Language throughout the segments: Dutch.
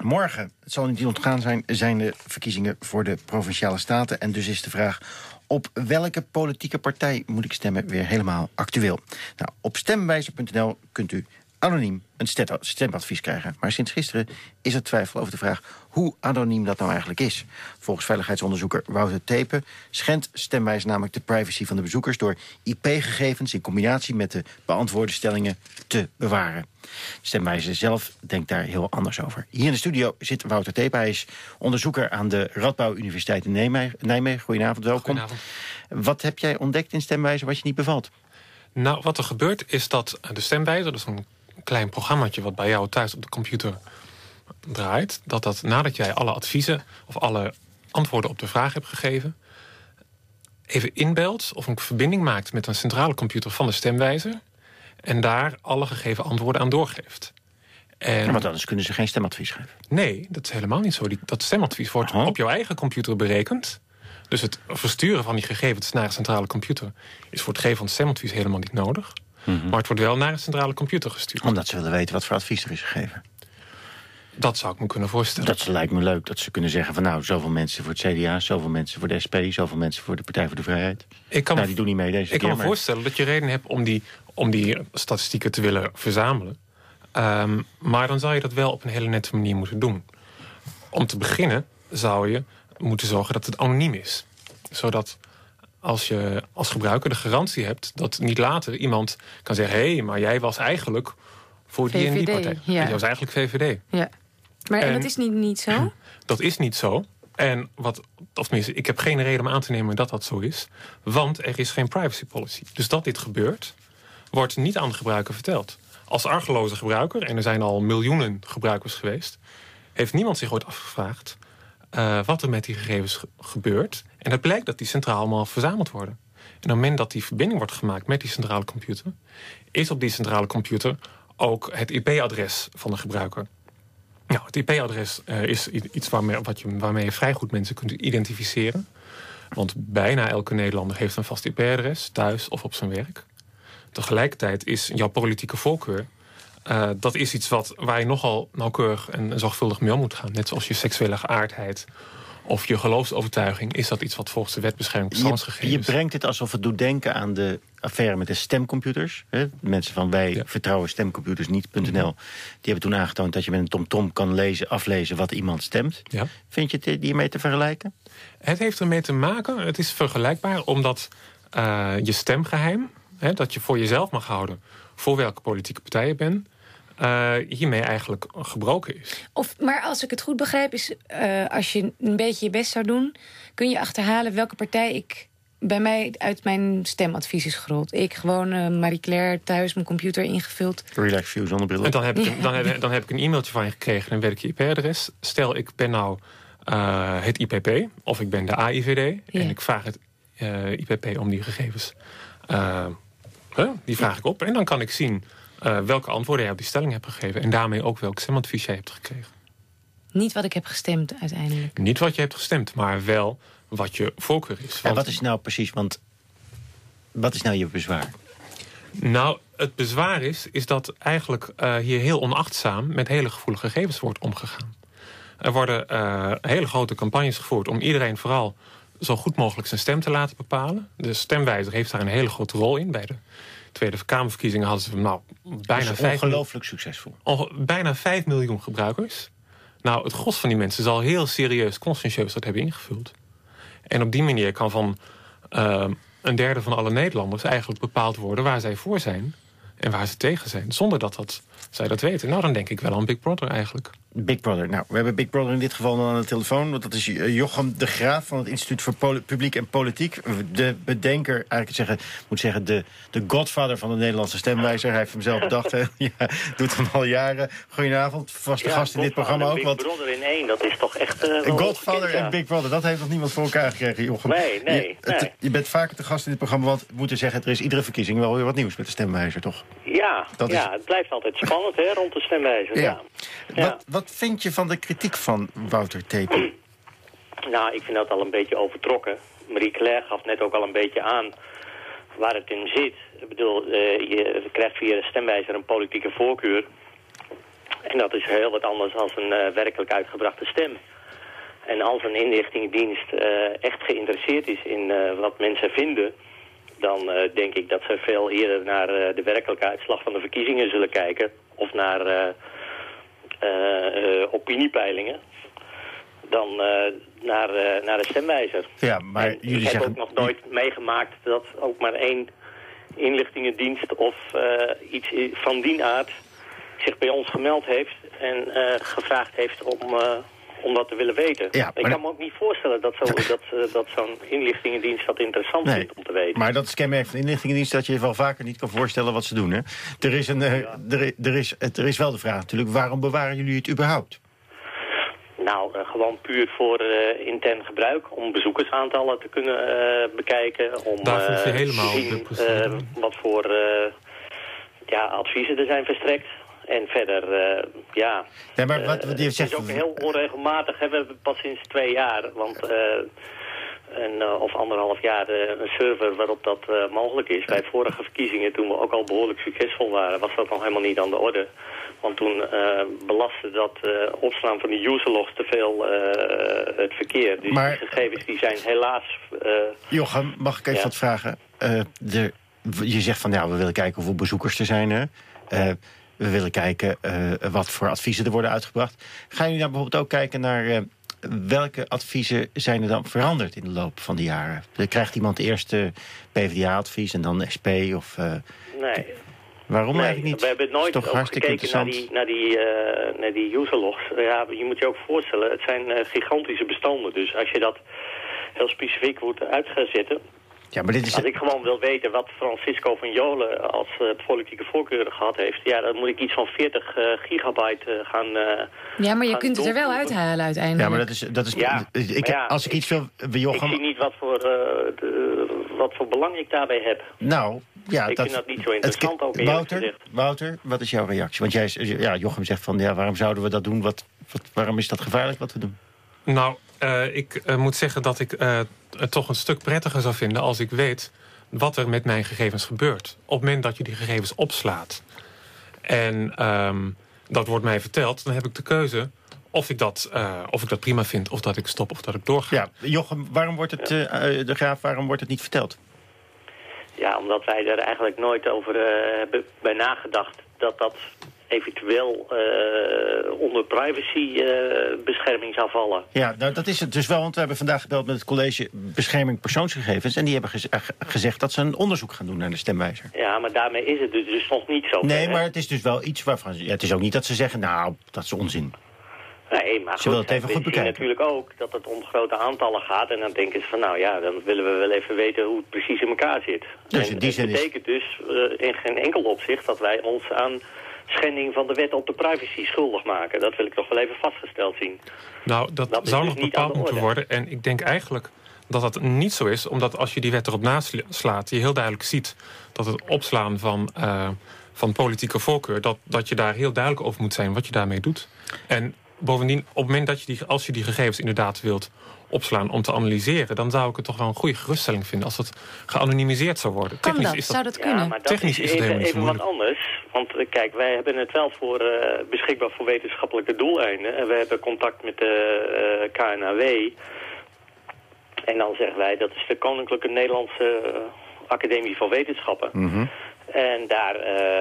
Morgen, het zal niet ontgaan zijn de verkiezingen voor de Provinciale Staten. En dus is de vraag, op welke politieke partij moet ik stemmen, weer helemaal actueel. Nou, op stemwijzer.nl kunt u anoniem een stemadvies krijgen. Maar sinds gisteren is er twijfel over de vraag hoe anoniem dat nou eigenlijk is. Volgens veiligheidsonderzoeker Wouter Tepe schendt Stemwijzer namelijk de privacy van de bezoekers door IP-gegevens in combinatie met de beantwoorde stellingen te bewaren. Stemwijzer zelf denkt daar heel anders over. Hier in de studio zit Wouter Tepe. Hij is onderzoeker aan de Radboud Universiteit in Nijmegen. Goedenavond, welkom. Goedenavond. Wat heb jij ontdekt in Stemwijzer wat je niet bevalt? Nou, wat er gebeurt is dat de Stemwijzer, dus een klein programmaatje wat bij jou thuis op de computer draait, dat nadat jij alle adviezen of alle antwoorden op de vraag hebt gegeven, even inbelt of een verbinding maakt met een centrale computer van de Stemwijzer en daar alle gegeven antwoorden aan doorgeeft. Ja, want anders kunnen ze geen stemadvies geven. Nee, dat is helemaal niet zo. Dat stemadvies wordt op jouw eigen computer berekend. Dus het versturen van die gegevens naar een centrale computer is voor het geven van het stemadvies helemaal niet nodig. Mm-hmm. Maar het wordt wel naar een centrale computer gestuurd. Omdat ze willen weten wat voor advies er is gegeven. Dat zou ik me kunnen voorstellen. Dat lijkt me leuk. Dat ze kunnen zeggen van nou, zoveel mensen voor het CDA, zoveel mensen voor de SP, zoveel mensen voor de Partij voor de Vrijheid. Die doen niet mee deze keer. Ik kan me voorstellen dat je reden hebt om die statistieken te willen verzamelen. Maar dan zou je dat wel op een hele nette manier moeten doen. Om te beginnen zou je moeten zorgen dat het anoniem is. Zodat als je als gebruiker de garantie hebt dat niet later iemand kan zeggen, hé, maar jij was eigenlijk voor die en die partij. Ja. Jij was eigenlijk VVD. Ja. Maar en dat is niet zo? Dat is niet zo. En of tenminste, ik heb geen reden om aan te nemen dat dat zo is. Want er is geen privacy policy. Dus dat dit gebeurt, wordt niet aan de gebruiker verteld. Als argeloze gebruiker, en er zijn al miljoenen gebruikers geweest, heeft niemand zich ooit afgevraagd wat er met die gegevens gebeurt. En het blijkt dat die centraal allemaal verzameld worden. En op het moment dat die verbinding wordt gemaakt met die centrale computer, is op die centrale computer ook het IP-adres van de gebruiker. Nou, het IP-adres is iets waarmee je vrij goed mensen kunt identificeren. Want bijna elke Nederlander heeft een vast IP-adres, thuis of op zijn werk. Tegelijkertijd is jouw politieke voorkeur, dat is iets waar je nogal nauwkeurig en zorgvuldig mee om moet gaan. Net zoals je seksuele geaardheid of je geloofsovertuiging, is dat iets wat volgens de wet bescherming persoonsgegevens. Je brengt het alsof het doet denken aan de affaire met de stemcomputers. Hè? Mensen van wij vertrouwen stemcomputers niet.nl. Die hebben toen aangetoond dat je met een TomTom kan aflezen wat iemand stemt. Ja. Vind je het hiermee te vergelijken? Het heeft ermee te maken. Het is vergelijkbaar omdat je stemgeheim, dat je voor jezelf mag houden voor welke politieke partij je bent, hiermee eigenlijk gebroken is. Maar als ik het goed begrijp, is als je een beetje je best zou doen, kun je achterhalen welke partij ik bij mij uit mijn stemadvies is gerold. Ik gewoon Marie-Claire thuis mijn computer ingevuld. Relax view zonder bril. En dan heb ik een e-mailtje van je gekregen en weet ik je IP-adres. Stel, ik ben nou het IPP of ik ben de AIVD en ik vraag het IPP om die gegevens. Die vraag ik op en dan kan ik zien welke antwoorden jij op die stelling hebt gegeven en daarmee ook welk stemadvies jij hebt gekregen. Niet wat ik heb gestemd uiteindelijk. Niet wat je hebt gestemd, maar wel wat je voorkeur is. En wat is nou precies, want wat is nou je bezwaar? Nou, het bezwaar is dat eigenlijk hier heel onachtzaam met hele gevoelige gegevens wordt omgegaan. Er worden hele grote campagnes gevoerd om iedereen vooral zo goed mogelijk zijn stem te laten bepalen. De Stemwijzer heeft daar een hele grote rol in. Bij de Tweede Kamerverkiezingen hadden ze ongelooflijk succesvol. Bijna 5 miljoen gebruikers. Nou, het gros van die mensen zal heel serieus, conscientieus dat hebben ingevuld. En op die manier kan van een derde van alle Nederlanders eigenlijk bepaald worden waar zij voor zijn en waar ze tegen zijn. Zonder dat zij dat weten. Nou, dan denk ik wel aan Big Brother eigenlijk. Big Brother. Nou, we hebben Big Brother in dit geval dan aan de telefoon. Want dat is Jochem de Graaf van het Instituut voor Publiek en Politiek. De bedenker, moet zeggen, de godfather van de Nederlandse Stemwijzer. Hij heeft hem zelf bedacht. Ja, doet hem al jaren. Goedenavond, vaste gast in dit programma ook. Big Brother in één, dat is toch echt Godfather en Big Brother, dat heeft nog niemand voor elkaar gekregen, Jochem. Nee. Je bent vaker te gast in dit programma, want we moeten zeggen, er is iedere verkiezing wel weer wat nieuws met de Stemwijzer, toch? Ja, het blijft altijd spannend rond de Stemwijzer. Ja. Wat vind je van de kritiek van Wouter Tepe? Nou, ik vind dat al een beetje overtrokken. Marie-Claire gaf net ook al een beetje aan waar het in zit. Ik bedoel, je krijgt via de Stemwijzer een politieke voorkeur. En dat is heel wat anders dan een werkelijk uitgebrachte stem. En als een inlichtingendienst echt geïnteresseerd is in wat mensen vinden, dan denk ik dat ze veel eerder naar de werkelijke uitslag van de verkiezingen zullen kijken. Of naar opiniepeilingen. Dan naar de stemwijzer. Ja, maar jullie ik heb zeggen ook nog nooit meegemaakt dat ook maar één inlichtingendienst of iets van die aard zich bij ons gemeld heeft en gevraagd heeft om dat te willen weten. Ja, ik kan me ook niet voorstellen dat zo'n inlichtingendienst dat interessant vindt om te weten. Maar dat is kenmerk van de inlichtingendienst dat je je wel vaker niet kan voorstellen wat ze doen. Hè? Er is wel de vraag natuurlijk, waarom bewaren jullie het überhaupt? Nou, gewoon puur voor intern gebruik. Om bezoekersaantallen te kunnen bekijken. Om Daar je helemaal te zien wat voor adviezen er zijn verstrekt. En verder, Ja, maar wat je het zegt, is ook heel onregelmatig. We hebben pas sinds 2 jaar. Want of 1,5 jaar een server waarop dat mogelijk is. Bij vorige verkiezingen, toen we ook al behoorlijk succesvol waren, was dat nog helemaal niet aan de orde. Want toen belastte dat opslaan van die userlogs te veel het verkeer. Dus maar, die gegevens die zijn helaas... Jochem, mag ik even wat vragen? Je zegt van, we willen kijken hoeveel bezoekers er zijn. Hè? We willen kijken wat voor adviezen er worden uitgebracht. Gaan jullie nou bijvoorbeeld ook kijken naar welke adviezen zijn er dan veranderd in de loop van de jaren? Krijgt iemand eerst PvdA-advies en dan SP? Of, nee. Waarom eigenlijk niet? We hebben nooit toch gekeken naar die userlogs. Ja, je moet je ook voorstellen, het zijn gigantische bestanden. Dus als je dat heel specifiek moet uit gaan zetten... Ja, maar dit is... Als ik gewoon wil weten wat Francisco van Jolen als politieke voorkeuren gehad heeft... dan moet ik iets van 40 gigabyte gaan... ja, maar je kunt het er wel uithalen uiteindelijk. Ja, maar dat is als ik iets wil... Jochem... Ik zie niet wat voor belang ik daarbij heb. Nou, ja... Ik vind dat niet zo interessant ook Wouter, wat is jouw reactie? Want Jochem zegt van, waarom zouden we dat doen? Waarom is dat gevaarlijk wat we doen? Nou, ik moet zeggen dat ik het toch een stuk prettiger zou vinden als ik weet wat er met mijn gegevens gebeurt. Op het moment dat je die gegevens opslaat en dat wordt mij verteld, dan heb ik de keuze of ik dat prima vind, of dat ik stop, of dat ik doorga. Ja, Jochem, waarom wordt het, de Graaf, waarom wordt het niet verteld? Ja, omdat wij er eigenlijk nooit over hebben bij nagedacht dat eventueel onder privacybescherming zou vallen. Ja, nou, dat is het dus wel, want we hebben vandaag gebeld met het college Bescherming Persoonsgegevens en die hebben gezegd dat ze een onderzoek gaan doen naar de stemwijzer. Ja, maar daarmee is het dus nog niet zo. Nee, maar het is dus wel iets waarvan... Ja, het is ook niet dat ze zeggen, nou, dat is onzin. Nee, maar ze willen het even goed bekijken. natuurlijk ook dat het om grote aantallen gaat. En dan denken ze van, dan willen we wel even weten hoe het precies in elkaar zit. Dus en in die het betekent dus in geen enkel opzicht dat wij ons aan schending van de wet op de privacy schuldig maken. Dat wil ik toch wel even vastgesteld zien. Nou, dat zou nog bepaald moeten worden. En ik denk eigenlijk dat dat niet zo is. Omdat als je die wet erop naslaat, je heel duidelijk ziet dat het opslaan van politieke voorkeur, dat je daar heel duidelijk over moet zijn wat je daarmee doet. En bovendien, op het moment dat als je die gegevens inderdaad wilt opslaan om te analyseren, dan zou ik het toch wel een goede geruststelling vinden als het geanonimiseerd zou worden. Zou dat kunnen? Ja, maar dat technisch is het helemaal niet zo even moeilijk. wat anders. Want kijk, wij hebben het wel beschikbaar voor wetenschappelijke doeleinden. En we hebben contact met de KNAW. En dan zeggen wij, dat is de Koninklijke Nederlandse Academie van Wetenschappen. Mm-hmm. En daar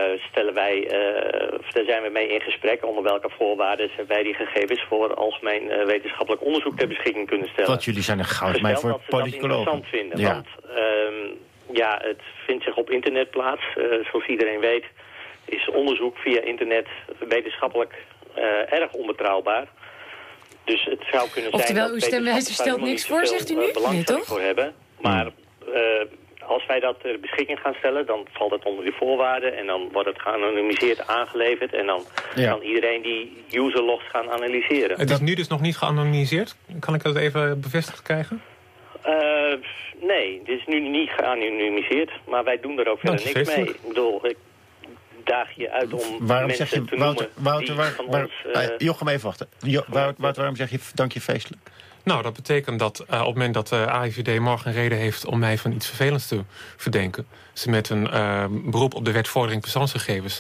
zijn we mee in gesprek onder welke voorwaarden wij die gegevens voor algemeen wetenschappelijk onderzoek ter beschikking kunnen stellen. Want jullie zijn een goudmijn voor politicologen. Dat interessant vinden. Ja. Want het vindt zich op internet plaats. Zoals iedereen weet is onderzoek via internet wetenschappelijk erg onbetrouwbaar. Dus het zou kunnen zijn Oftewel, uw stemwijzer stelt niks voor, zegt u nu? Nee, toch? Voor hebben. Maar als wij dat ter beschikking gaan stellen, dan valt het onder die voorwaarden en dan wordt het geanonimiseerd aangeleverd en dan kan iedereen die userlogs gaan analyseren. Het is nu dus nog niet geanonimiseerd? Kan ik dat even bevestigd krijgen? Nee, het is nu niet geanonimiseerd, maar wij doen er ook verder niks mee. Ik bedoel, ik daag je uit om mensen te noemen Jochem, even wachten. Waarom zeg je dank je feestelijk? Nou, dat betekent dat op het moment dat de AIVD morgen een reden heeft om mij van iets vervelends te verdenken, ze met een beroep op de wet vordering persoonsgegevens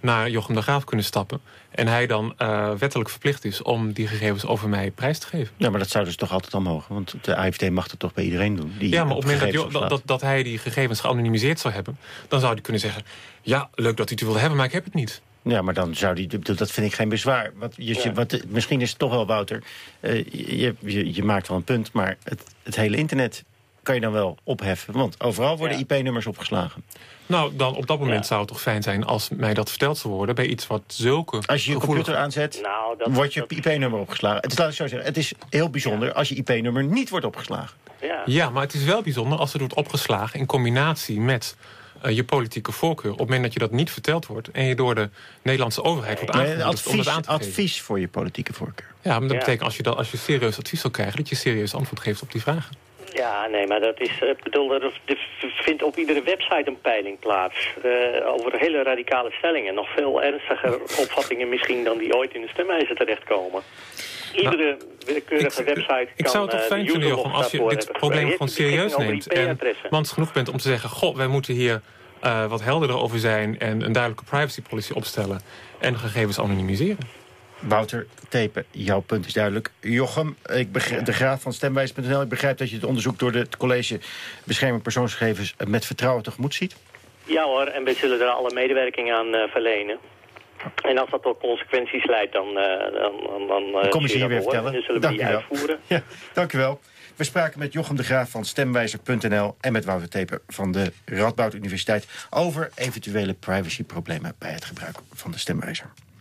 naar Jochem de Graaf kunnen stappen. En hij dan wettelijk verplicht is om die gegevens over mij prijs te geven. Ja, maar dat zou dus toch altijd al mogen? Want de AIVD mag het toch bij iedereen doen? Ja, maar op het moment dat hij die gegevens geanonimiseerd zou hebben, dan zou hij kunnen zeggen, ja, leuk dat u het wilde hebben, maar ik heb het niet. Ja, maar dan zou die... Dat vind ik geen bezwaar. Misschien is het toch wel, Wouter... Je maakt wel een punt, maar het hele internet kan je dan wel opheffen. Want overal worden IP-nummers opgeslagen. Nou, dan op dat moment zou het toch fijn zijn als mij dat verteld zou worden bij iets wat zulke... Als je je computer aanzet, wordt je IP-nummer opgeslagen. Het is, laat ik zo zeggen, het is heel bijzonder als je IP-nummer niet wordt opgeslagen. Ja, maar het is wel bijzonder als het wordt opgeslagen in combinatie met je politieke voorkeur. Op het moment dat je dat niet verteld wordt en je door de Nederlandse overheid wordt aangemoedigd om het aan te geven. Advies voor je politieke voorkeur. Ja, maar dat betekent als je serieus advies wil krijgen, dat je serieus antwoord geeft op die vragen. Ja, nee, maar dat is... Ik bedoel, er vindt op iedere website een peiling plaats. Over hele radicale stellingen. Nog veel ernstiger opvattingen misschien dan die ooit in de stemwijzer terechtkomen. Iedere willekeurige website ik zou het toch fijn vinden, Jochem, als je dit probleem gewoon serieus neemt. En mans genoeg bent om te zeggen, goh, wij moeten hier wat helderder over zijn en een duidelijke privacy policy opstellen en gegevens anonimiseren. Wouter Tepe, jouw punt is duidelijk. Jochem, de Graaf van Stemwijzer.nl. Ik begrijp dat je het onderzoek door het College Bescherming Persoonsgegevens met vertrouwen tegemoet ziet. Ja hoor, en we zullen er alle medewerking aan verlenen. En als dat tot consequenties leidt, dan kom je ze hier weer vertellen. En dan zullen we die uitvoeren. Ja, dank u wel. We spraken met Jochem de Graaf van Stemwijzer.nl en met Wouter Tepe van de Radboud Universiteit over eventuele privacyproblemen bij het gebruik van de stemwijzer.